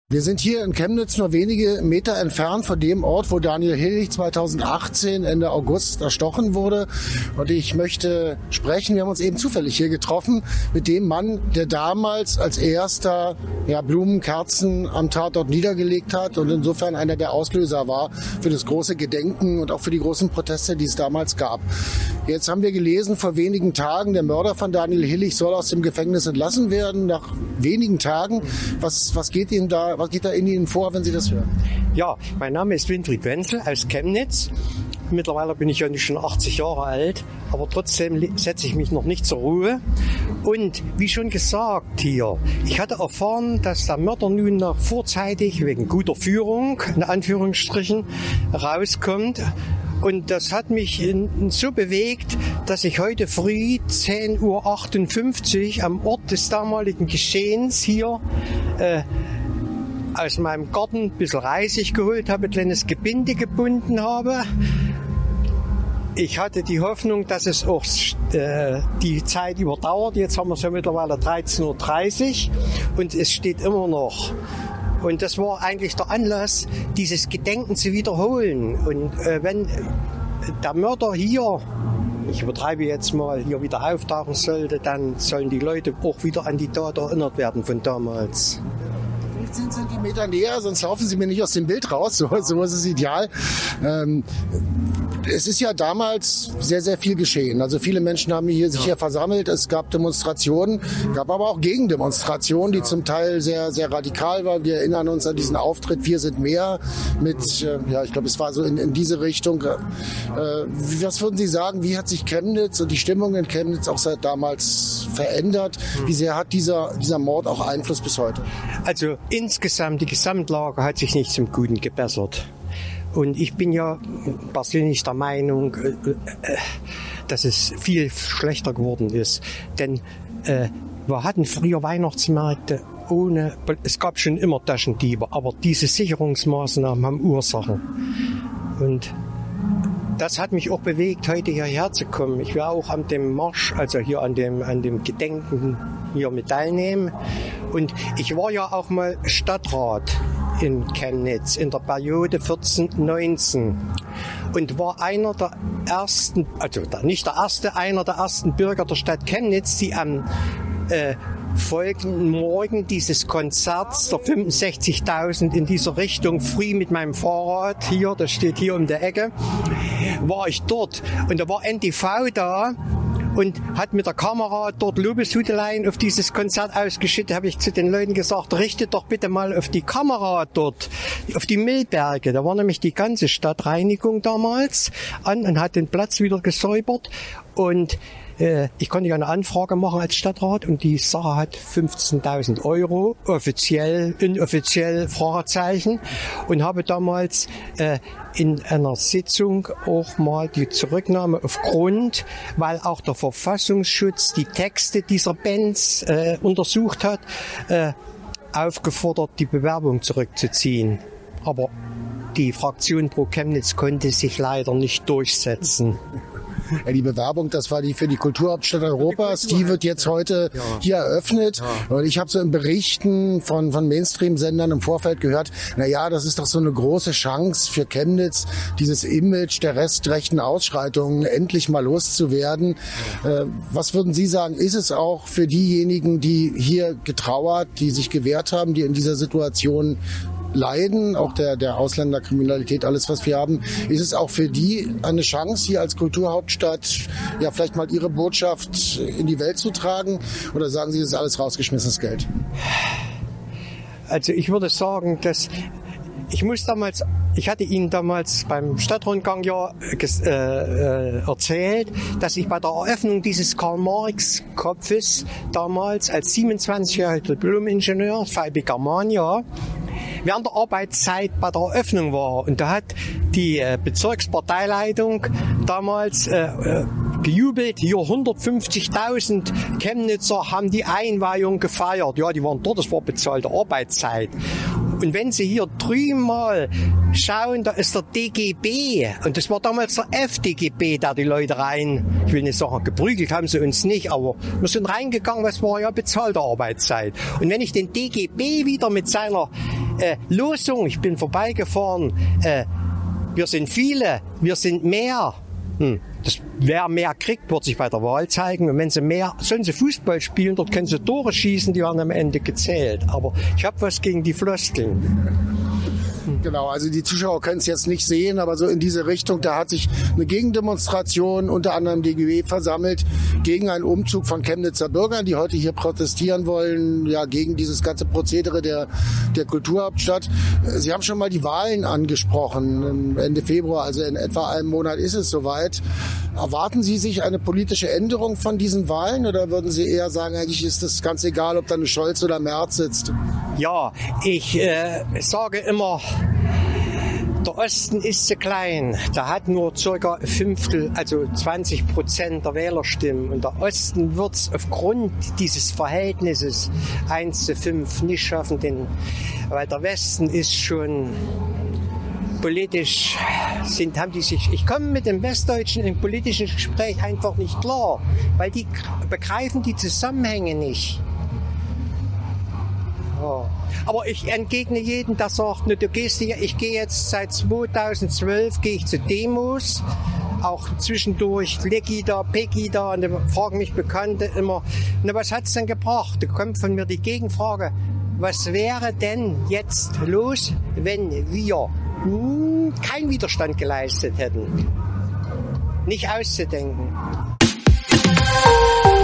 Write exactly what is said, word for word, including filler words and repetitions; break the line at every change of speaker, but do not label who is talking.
Wir sind hier in Chemnitz nur wenige Meter entfernt von dem Ort, wo Daniel Hillig zweitausendachtzehn Ende August erstochen wurde. Und ich möchte sprechen, wir haben uns eben zufällig hier getroffen, mit dem Mann, der damals als erster ja, Blumen, Kerzen am Tatort niedergelegt hat und insofern einer der Auslöser war für das große Gedenken und auch für die großen Proteste, die es damals gab. Jetzt haben wir gelesen, vor wenigen Tagen, der Mörder von Daniel Hillig soll aus dem Gefängnis entlassen werden, nach wenigen Tagen. Was, was geht Ihnen da Was geht da in Ihnen vor, wenn Sie das hören?
Ja, mein Name ist Winfried Wenzel aus Chemnitz. Mittlerweile bin ich ja nicht schon achtzig Jahre alt, aber trotzdem setze ich mich noch nicht zur Ruhe. Und wie schon gesagt hier, ich hatte erfahren, dass der Mörder nun noch vorzeitig wegen guter Führung, in Anführungsstrichen, rauskommt. Und das hat mich so bewegt, dass ich heute früh zehn Uhr achtundfünfzig am Ort des damaligen Geschehens hier äh, aus meinem Garten ein bisschen Reisig geholt habe, ein kleines Gebinde gebunden habe. Ich hatte die Hoffnung, dass es auch äh, die Zeit überdauert. Jetzt haben wir schon mittlerweile dreizehn Uhr dreißig und es steht immer noch. Und das war eigentlich der Anlass, dieses Gedenken zu wiederholen. Und äh, wenn der Mörder hier, ich übertreibe jetzt mal, hier wieder auftauchen sollte, dann sollen die Leute auch wieder an die Tat erinnert werden von damals.
fünfzehn Zentimeter näher, sonst laufen Sie mir nicht aus dem Bild raus. So, so ist es ideal. Ähm, es ist ja damals sehr, sehr viel geschehen. Also viele Menschen haben hier sich hier versammelt. Es gab Demonstrationen, gab aber auch Gegendemonstrationen, die zum Teil sehr, sehr radikal waren. Wir erinnern uns an diesen Auftritt Wir sind mehr mit, äh, ja, ich glaube, es war so in, in diese Richtung. Äh, was würden Sie sagen, wie hat sich Chemnitz und die Stimmung in Chemnitz auch seit damals verändert? Wie sehr hat dieser, dieser Mord auch Einfluss bis heute?
Also insgesamt, die Gesamtlage hat sich nicht zum Guten gebessert. Und ich bin ja persönlich der Meinung, dass es viel schlechter geworden ist. Denn äh, wir hatten früher Weihnachtsmärkte ohne, es gab schon immer Taschendiebe, aber diese Sicherungsmaßnahmen haben Ursachen. Und das hat mich auch bewegt, heute hierher zu kommen. Ich werde auch an dem Marsch, also hier an dem, an dem Gedenken hier mit teilnehmen. Und ich war ja auch mal Stadtrat in Chemnitz in der Periode vierzehn neunzehn und war einer der ersten, also nicht der erste, einer der ersten Bürger der Stadt Chemnitz, die am äh, folgenden Morgen dieses Konzerts der fünfundsechzigtausend in dieser Richtung früh mit meinem Fahrrad, hier, das steht hier um der Ecke, war ich dort und da war N T V da und hat mit der Kamera dort Lobeshudeleien auf dieses Konzert ausgeschüttet. Habe ich zu den Leuten gesagt, richtet doch bitte mal auf die Kamera dort, auf die Müllberge. Da war nämlich die ganze Stadtreinigung damals an und hat den Platz wieder gesäubert. Und äh, ich konnte ja eine Anfrage machen als Stadtrat und die Sache hat fünfzehntausend Euro, offiziell, inoffiziell, Fragezeichen. Und habe damals äh, in einer Sitzung auch mal die Zurücknahme aufgrund, weil auch der Verfassungsschutz die Texte dieser Bands äh, untersucht hat, äh, aufgefordert, die Bewerbung zurückzuziehen. Aber die Fraktion Pro Chemnitz konnte sich leider nicht durchsetzen.
Ja, die Bewerbung, das war die für die Kulturhauptstadt Europas, die wird jetzt heute ja. hier eröffnet. Ja. Und ich habe so in Berichten von, von Mainstream-Sendern im Vorfeld gehört, na ja, das ist doch so eine große Chance für Chemnitz, dieses Image der restrechten Ausschreitungen endlich mal loszuwerden. Ja. Äh, was würden Sie sagen, ist es auch für diejenigen, die hier getrauert, die sich gewehrt haben, die in dieser Situation leiden, auch der, der Ausländerkriminalität, alles, was wir haben, ist es auch für die eine Chance, hier als Kulturhauptstadt ja vielleicht mal ihre Botschaft in die Welt zu tragen? Oder sagen Sie, das ist alles rausgeschmissenes Geld?
Also ich würde sagen, dass ich muss damals, ich hatte Ihnen damals beim Stadtrundgang ja äh, äh, erzählt, dass ich bei der Eröffnung dieses Karl-Marx-Kopfes damals als siebenundzwanzigjähriger Diplom-Ingenieur, V B Germania, während der Arbeitszeit bei der Eröffnung war. Und da hat die äh, Bezirksparteileitung damals äh, äh, gejubelt. Hier hundertfünfzigtausend Chemnitzer haben die Einweihung gefeiert. Ja, die waren dort, das war bezahlte Arbeitszeit. Und wenn Sie hier drüben mal schauen, da ist der D G B. Und das war damals der F D G B, der die Leute rein, ich will nicht sagen, geprügelt haben sie uns nicht, aber wir sind reingegangen, was war ja bezahlte Arbeitszeit. Und wenn ich den D G B wieder mit seiner äh, Losung, ich bin vorbeigefahren, äh, wir sind viele, wir sind mehr. Hm. Das, wer mehr kriegt, wird sich bei der Wahl zeigen. Und wenn sie mehr, sollen sie Fußball spielen, dort können sie Tore schießen, die werden am Ende gezählt. Aber ich habe was gegen die Floskeln.
Genau, also die Zuschauer können es jetzt nicht sehen, aber so in diese Richtung, da hat sich eine Gegendemonstration, unter anderem D G W, versammelt gegen einen Umzug von Chemnitzer Bürgern, die heute hier protestieren wollen, ja, gegen dieses ganze Prozedere der, der Kulturhauptstadt. Sie haben schon mal die Wahlen angesprochen, Ende Februar, also in etwa einem Monat ist es soweit. Erwarten Sie sich eine politische Änderung von diesen Wahlen oder würden Sie eher sagen, eigentlich ist das ganz egal, ob da eine Scholz oder Merz sitzt?
Ja, ich äh, sage immer, der Osten ist zu klein. Da hat nur circa ein Fünftel, also zwanzig Prozent der Wählerstimmen. Und der Osten wird es aufgrund dieses Verhältnisses eins zu fünf nicht schaffen, denn, weil der Westen ist schon politisch, sind, haben die sich, ich komme mit dem Westdeutschen im politischen Gespräch einfach nicht klar, weil die begreifen die Zusammenhänge nicht. Ja. Aber ich entgegne jeden, der sagt, ne, du gehst hier, ich gehe jetzt seit zweitausendzwölf gehe ich zu Demos, auch zwischendurch Legida, Pegida, und da fragen mich Bekannte immer, ne, was hat's denn gebracht? Da kommt von mir die Gegenfrage, was wäre denn jetzt los, wenn wir hm, keinen Widerstand geleistet hätten? Nicht auszudenken.